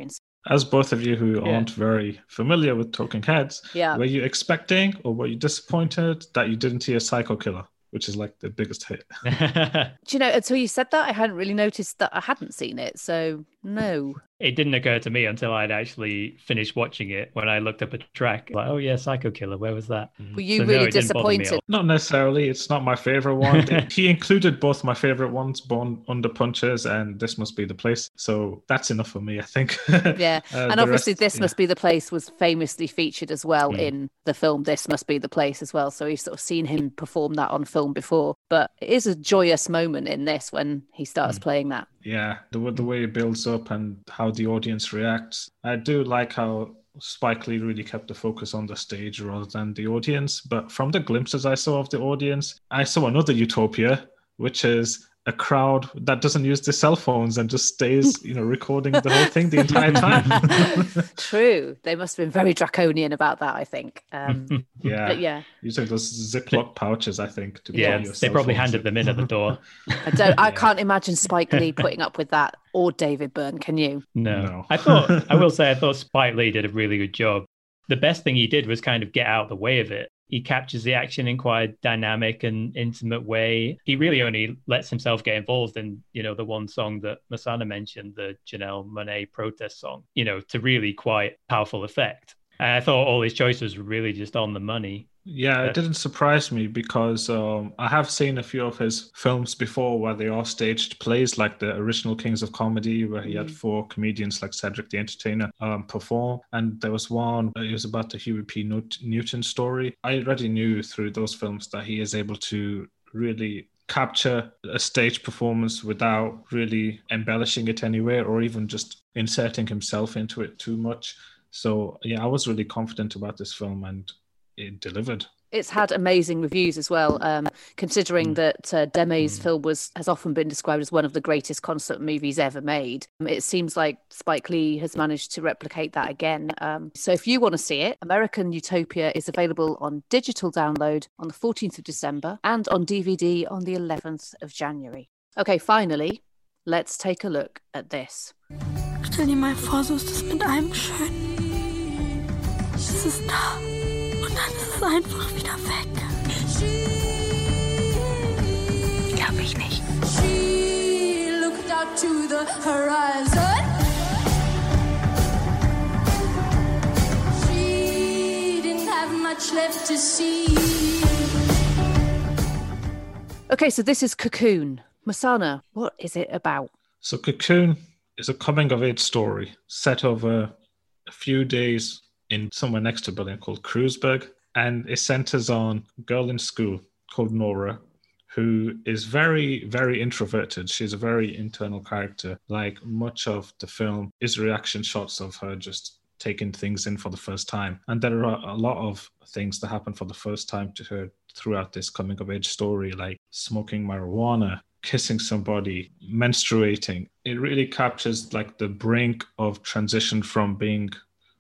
Speaker 3: as both of you who
Speaker 1: Yeah.
Speaker 3: aren't very familiar with Talking Heads,
Speaker 1: Yeah.
Speaker 3: were you expecting or were you disappointed that you didn't see a Psycho Killer, which is like the biggest hit?
Speaker 1: Do you know, until you said that, I hadn't really noticed that I hadn't seen it. So, no.
Speaker 2: It didn't occur to me until I'd actually finished watching it when I looked up a track. Like, oh, yeah, Psycho Killer. Where was that?
Speaker 1: Were you
Speaker 2: So, no,
Speaker 1: really
Speaker 2: it didn't bother me at
Speaker 1: disappointed?
Speaker 2: all.
Speaker 3: Not necessarily. It's not my favorite one. He included both my favorite ones, Born Under Punches and This Must Be the Place. So that's enough for me, I think.
Speaker 1: Yeah.
Speaker 3: Uh,
Speaker 1: and
Speaker 3: the
Speaker 1: obviously,
Speaker 3: rest-
Speaker 1: This
Speaker 3: yeah.
Speaker 1: Must Be the Place was famously featured as well
Speaker 3: Mm.
Speaker 1: in the film This Must Be the Place as well. So we've sort of seen him perform that on film before. But it is a joyous moment in this when he starts playing that.
Speaker 3: Yeah, the, w- the way it builds up and how the audience reacts. I do like how Spike Lee really kept the focus on the stage rather than the audience. But from the glimpses I saw of the audience, I saw another utopia, which is a crowd that doesn't use their cell phones and just stays, you know, recording the whole thing the entire time.
Speaker 1: True. They must have been very draconian about that, I think. Um,
Speaker 3: Yeah.
Speaker 1: But yeah.
Speaker 3: Using those Ziploc pouches, I think. To
Speaker 2: Yeah,
Speaker 3: put your
Speaker 2: they
Speaker 3: cell
Speaker 2: probably
Speaker 3: phones
Speaker 2: handed
Speaker 3: in.
Speaker 2: them in at the door.
Speaker 1: I don't. I can't imagine Spike Lee putting up with that, or David Byrne. Can you?
Speaker 2: No.
Speaker 3: No.
Speaker 2: I thought, I will say, I thought Spike Lee did a really good job. The best thing he did was kind of get out of the way of it. He captures the action in quite a dynamic and intimate way. He really only lets himself get involved in, you know, the one song that Masana mentioned, the Janelle Monáe protest song, you know, to really quite powerful effect. And I thought all his choices were really just on the money.
Speaker 3: Yeah,
Speaker 2: Uh,
Speaker 3: it didn't surprise me because um, I have seen a few of his films before where they are staged plays, like the original Kings of Comedy, where he had four comedians like Cedric the Entertainer um, perform. And there was one, it was about the Huey P. Newt- Newton story. I already knew through those films that he is able to really capture a stage performance without really embellishing it anywhere or even just inserting himself into it too much. So, yeah, I was really confident about this film and it delivered.
Speaker 1: It's had amazing reviews as well, um, considering that uh, Deme's film was has often been described as one of the greatest concert movies ever made. Um, It seems like Spike Lee has managed to replicate that again. Um, so if you want to see it, American Utopia is available on digital download on the fourteenth of December and on D V D on the eleventh of January. Okay, finally, let's take a look at this.
Speaker 12: Stell dir mal vor, so ist es mit einem schön. Es ist da. Und dann ist es einfach wieder weg. Glaub ich nicht.
Speaker 15: She looked out to the horizon. She didn't have much left to see.
Speaker 1: Okay, so this is Cocoon. Masana, what is it about?
Speaker 3: So Cocoon is a coming-of-age story set over a few days in somewhere next to Berlin called Kreuzberg, and it centers on a girl in school called Nora, who is very, very introverted. She's a very internal character. Like much of the film is reaction shots of her just taking things in for the first time. And there are a lot of things that happen for the first time to her throughout this coming-of-age story, like smoking marijuana, kissing somebody, menstruating. It really captures like the brink of transition from being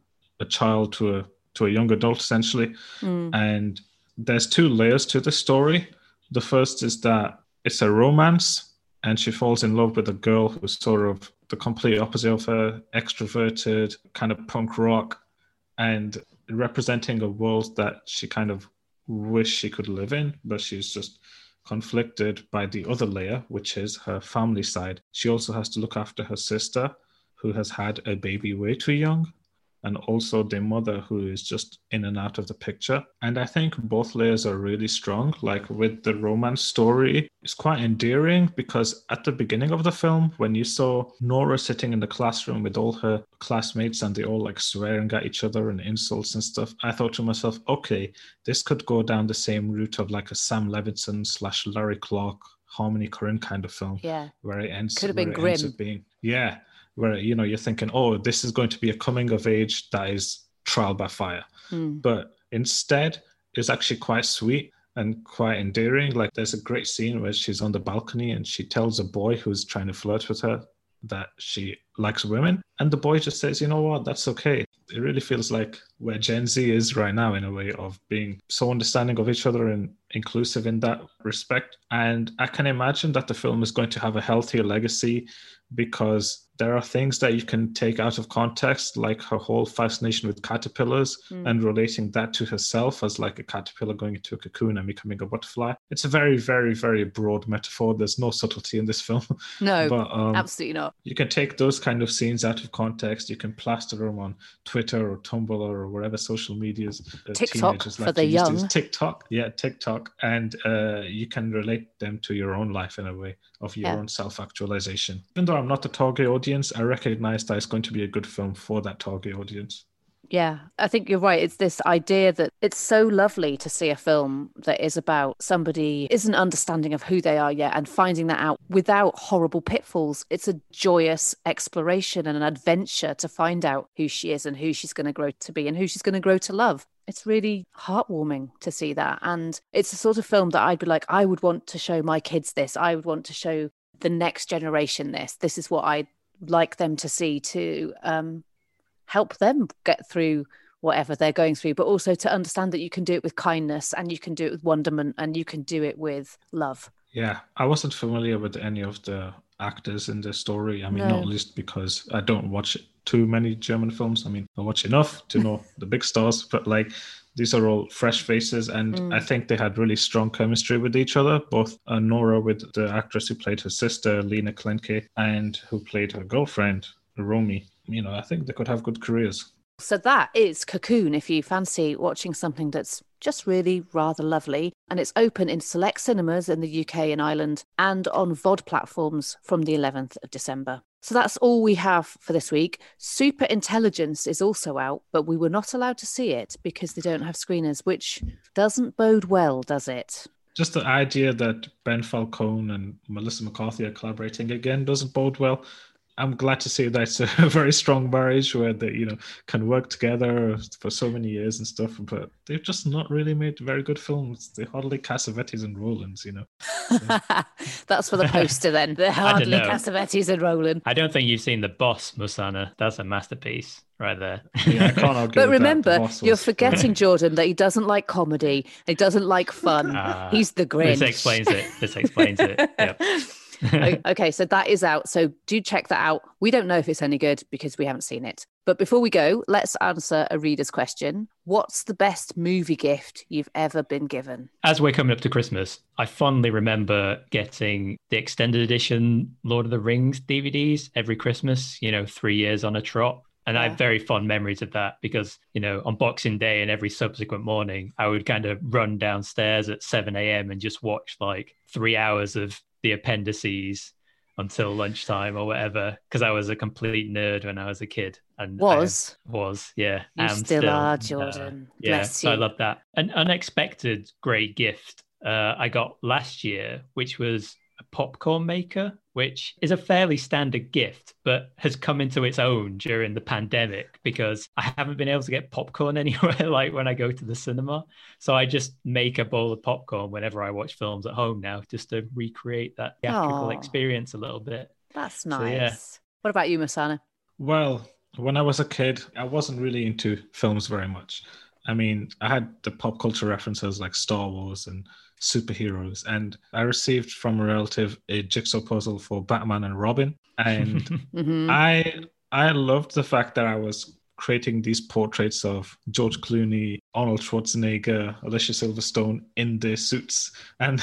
Speaker 3: a child to a to a young adult, essentially.
Speaker 1: Mm.
Speaker 3: And there's two layers to the story. The first is that it's a romance, and she falls in love with a girl who's sort of the complete opposite of her, extroverted, kind of punk rock, and representing a world that she kind of wish she could live in, but she's just conflicted by the other layer, which is her family side. She also has to look after her sister, who has had a baby way too young, and also the mother, who is just in and out of the picture. And I think both layers are really strong. Like with the romance story, it's quite endearing because at the beginning of the film, when you saw Nora sitting in the classroom with all her classmates and they all like swearing at each other and insults and stuff, I thought to myself, okay, this could go down the same route of like a Sam Levinson slash Larry Clark, Harmony Korine kind of film.
Speaker 1: Yeah.
Speaker 3: Where it ends,
Speaker 1: Could have been
Speaker 3: where it ends
Speaker 1: grim.
Speaker 3: up being, yeah. Where, you know, you're thinking, oh, this is going to be a coming of age that is trial by fire.
Speaker 1: Mm.
Speaker 3: But instead, it's actually quite sweet and quite endearing. Like there's a great scene where she's on the balcony and she tells a boy who's trying to flirt with her that she likes women. And the boy just says, you know what, that's okay. It really feels like where Gen Z is right now in a way of being so understanding of each other and inclusive in that respect. And I can imagine that the film is going to have a healthier legacy because there are things that you can take out of context, like her whole fascination with caterpillars mm. and relating that to herself as like a caterpillar going into a cocoon and becoming a butterfly. It's a very, very, very broad metaphor. There's no subtlety in this film.
Speaker 1: No,
Speaker 3: but, um,
Speaker 1: absolutely not.
Speaker 3: You can take those kind of scenes out of context. You can plaster them on Twitter or Tumblr or whatever social medias. Uh,
Speaker 1: TikTok for
Speaker 3: like
Speaker 1: the young.
Speaker 3: TikTok, yeah, TikTok. And uh, you can relate them to your own life in a way of your yeah. own self-actualization. Even though I'm not the target audience, I recognize that it's going to be a good film for that target audience.
Speaker 1: Yeah, I think you're right. It's this idea that it's so lovely to see a film that is about somebody isn't understanding of who they are yet and finding that out without horrible pitfalls. It's a joyous exploration and an adventure to find out who she is and who she's going to grow to be and who she's going to grow to love. It's really heartwarming to see that. And it's the sort of film that I'd be like, I would want to show my kids this. I would want to show the next generation this. This is what I'd like them to see to um, help them get through whatever they're going through, but also to understand that you can do it with kindness and you can do it with wonderment and you can do it with love.
Speaker 3: Yeah, I wasn't familiar with any of the actors in the story. I mean,
Speaker 1: No.
Speaker 3: not least because I don't watch too many German films. I mean, I watch enough to know the big stars, but like these are all fresh faces, and
Speaker 1: Mm.
Speaker 3: I think they had really strong chemistry with each other. Both uh, Nora with the actress who played her sister, Lena Klenke, and who played her girlfriend, Romy. You know, I think they could have good careers.
Speaker 1: So that is Cocoon, if you fancy watching something that's just really rather lovely. And it's open in select cinemas in the U K and Ireland and on V O D platforms from the eleventh of December. So that's all we have for this week. Super Intelligence is also out, but we were not allowed to see it because they don't have screeners, which doesn't bode well, does it?
Speaker 3: Just the idea that Ben Falcone and Melissa McCarthy are collaborating again doesn't bode well. I'm glad to see that it's a very strong marriage where they, you know, can work together for so many years and stuff, but they've just not really made very good films. They're hardly Cassavetes and Rowlands, you know. So.
Speaker 1: That's for the poster then. They're hardly
Speaker 2: know.
Speaker 1: Cassavetes and Rowland.
Speaker 2: I don't think you've seen The Boss, Musana. That's a masterpiece right there.
Speaker 3: Yeah, I can't argue
Speaker 1: But
Speaker 3: with
Speaker 1: remember,
Speaker 3: that. The Boss
Speaker 1: you're
Speaker 3: was
Speaker 1: forgetting,
Speaker 3: brilliant.
Speaker 1: Jordan, that he doesn't like comedy. He doesn't like fun.
Speaker 2: Ah,
Speaker 1: He's the Grinch.
Speaker 2: This explains it. This explains it. Yep.
Speaker 1: O- okay, so that is out. So do check that out. We don't know if it's any good because we haven't seen it. But before we go, let's answer a reader's question. What's the best movie gift you've ever been given?
Speaker 2: As we're coming up to Christmas, I fondly remember getting the extended edition Lord of the Rings D V Ds every Christmas, you know, three years on a trot. And I
Speaker 1: Yeah.
Speaker 2: have very fond memories of that because, you know, on Boxing Day and every subsequent morning, I would kind of run downstairs at seven a.m. and just watch like three hours of the appendices until lunchtime or whatever, because I was a complete nerd when I was a kid. And
Speaker 1: Was?
Speaker 2: I was, yeah.
Speaker 1: You
Speaker 2: am
Speaker 1: still are,
Speaker 2: uh,
Speaker 1: Jordan.
Speaker 2: yeah,
Speaker 1: Bless
Speaker 2: so I
Speaker 1: you.
Speaker 2: love that. An unexpected great gift uh, I got last year, which was a popcorn maker, which is a fairly standard gift, but has come into its own during the pandemic because I haven't been able to get popcorn anywhere, like when I go to the cinema. So I just make a bowl of popcorn whenever I watch films at home now, just to recreate that theatrical
Speaker 1: Aw.
Speaker 2: experience a little bit.
Speaker 1: That's
Speaker 2: So,
Speaker 1: nice.
Speaker 2: yeah.
Speaker 1: What about you, Musana?
Speaker 3: Well, when I was a kid, I wasn't really into films very much. I mean, I had the pop culture references like Star Wars and superheroes, and I received from a relative a jigsaw puzzle for Batman and Robin, and
Speaker 1: Mhm.
Speaker 3: I I loved the fact that I was creating these portraits of George Clooney, Arnold Schwarzenegger, Alicia Silverstone in their suits, and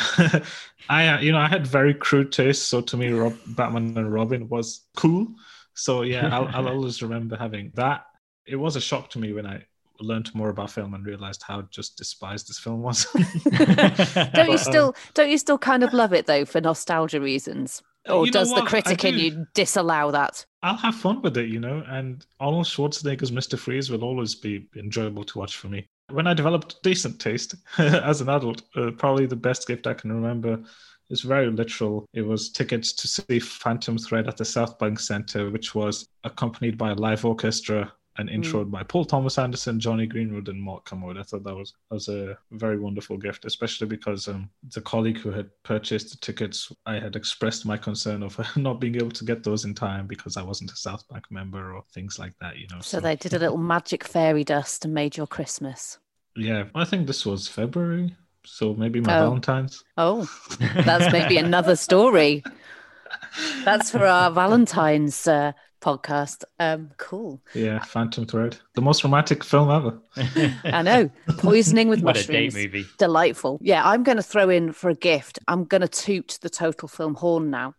Speaker 3: I uh, you know I had very crude taste, so to me, Rob, Batman and Robin was cool. So yeah, I'll, I'll always remember having that. It was a shock to me when I learned more about film and realized how just despised this film was.
Speaker 1: Don't you still don't you still kind of love it though for nostalgia reasons? Or
Speaker 3: You know
Speaker 1: does the
Speaker 3: what?
Speaker 1: critic
Speaker 3: I
Speaker 1: in
Speaker 3: do.
Speaker 1: you disallow that?
Speaker 3: I'll have fun with it, you know, and Arnold Schwarzenegger's Mister Freeze will always be enjoyable to watch for me. When I developed decent taste as an adult, uh, probably the best gift I can remember is very literal. It was tickets to see Phantom Thread at the South Bank Centre, which was accompanied by a live orchestra and introed by Paul Thomas Anderson, Johnny Greenwood, and Mark Kermode. I thought that was, was a very wonderful gift, especially because um, the colleague who had purchased the tickets, I had expressed my concern of not being able to get those in time because I wasn't a South Bank member or things like that, you know.
Speaker 1: So they did a little magic fairy dust and made your Christmas.
Speaker 3: Yeah, I think this was February, so maybe my
Speaker 1: Oh.
Speaker 3: Valentine's.
Speaker 1: Oh, that's maybe another story. That's for our Valentine's uh, podcast. Um, cool.
Speaker 3: Yeah, Phantom Thread. The most romantic film ever.
Speaker 1: I know. Poisoning with
Speaker 2: What
Speaker 1: mushrooms.
Speaker 2: a date movie.
Speaker 1: Delightful. Yeah, I'm going to throw in for a gift. I'm going to toot the total film horn now.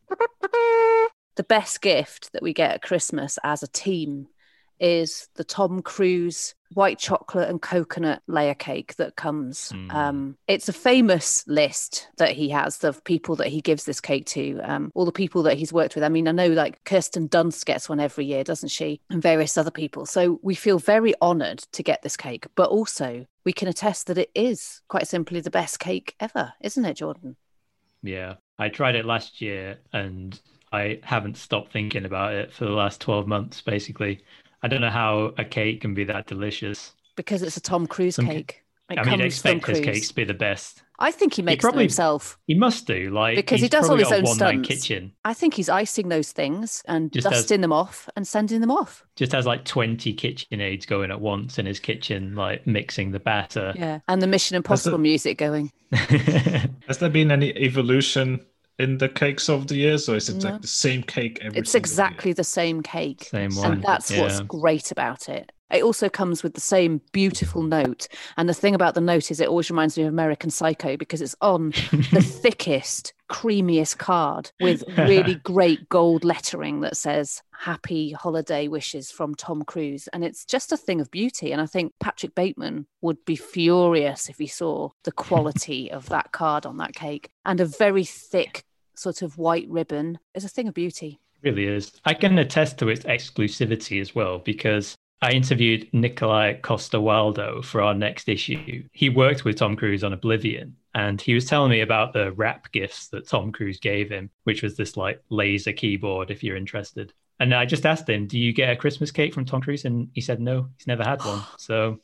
Speaker 1: The best gift that we get at Christmas as a team is the Tom Cruise white chocolate and coconut layer cake that comes. Mm. Um, it's a famous list that he has of people that he gives this cake to, um, all the people that he's worked with. I mean, I know like Kirsten Dunst gets one every year, doesn't she? And various other people. So we feel very honoured to get this cake, but also we can attest that it is quite simply the best cake ever, isn't it, Jordan?
Speaker 2: Yeah, I tried it last year and I haven't stopped thinking about it for the last twelve months, basically. I don't know how a cake can be that delicious.
Speaker 1: Because it's a Tom Cruise
Speaker 2: Some,
Speaker 1: cake. It
Speaker 2: I mean, expect his cakes to be the best.
Speaker 1: I think he makes he probably, them himself.
Speaker 2: He must do, like
Speaker 1: because he does all his own stunts.
Speaker 2: Kitchen.
Speaker 1: I think he's icing those things and just dusting has, them off and sending them off.
Speaker 2: Just has like twenty KitchenAids going at once in his kitchen, like mixing the batter.
Speaker 1: Yeah, and the Mission Impossible there, music going.
Speaker 3: Has there been any evolution in the cakes over the years, or is it no. like the same cake every
Speaker 1: It's exactly
Speaker 3: year?
Speaker 1: the same cake.
Speaker 2: Same one.
Speaker 1: And that's
Speaker 2: yeah.
Speaker 1: what's great about it. It also comes with the same beautiful note. And the thing about the note is it always reminds me of American Psycho because it's on the thickest, creamiest card with really great gold lettering that says happy holiday wishes from Tom Cruise. And it's just a thing of beauty. And I think Patrick Bateman would be furious if he saw the quality of that card on that cake. And a very thick sort of white ribbon is a thing of beauty.
Speaker 2: It really is. I can attest to its exclusivity as well because I interviewed Nikolai Costa-Waldau for our next issue. He worked with Tom Cruise on Oblivion, and he was telling me about the rap gifts that Tom Cruise gave him, which was this like laser keyboard, if you're interested. And I just asked him, do you get a Christmas cake from Tom Cruise? And he said, no, he's never had one. So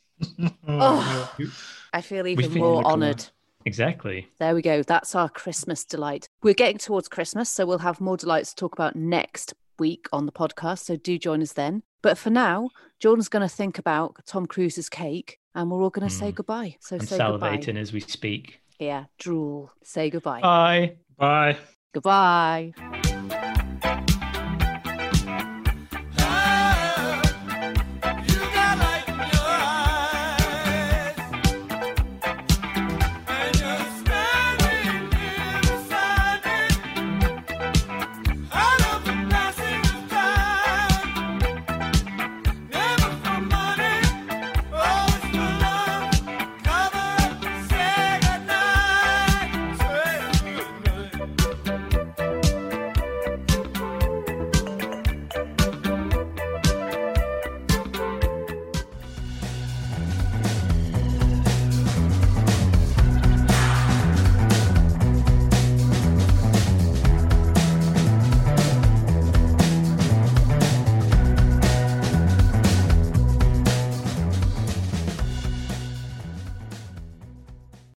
Speaker 1: oh, I feel even more honoured.
Speaker 2: Exactly.
Speaker 1: There we go. That's our Christmas delight. We're getting towards Christmas, so we'll have more delights to talk about next week on the podcast. So do join us then. But for now, Jordan's going to think about Tom Cruise's cake and we're all going to mm. say goodbye. So
Speaker 2: I'm
Speaker 1: say
Speaker 2: salivating
Speaker 1: goodbye.
Speaker 2: as we speak.
Speaker 1: Yeah, drool. Say goodbye.
Speaker 2: Bye.
Speaker 3: Bye.
Speaker 1: Goodbye.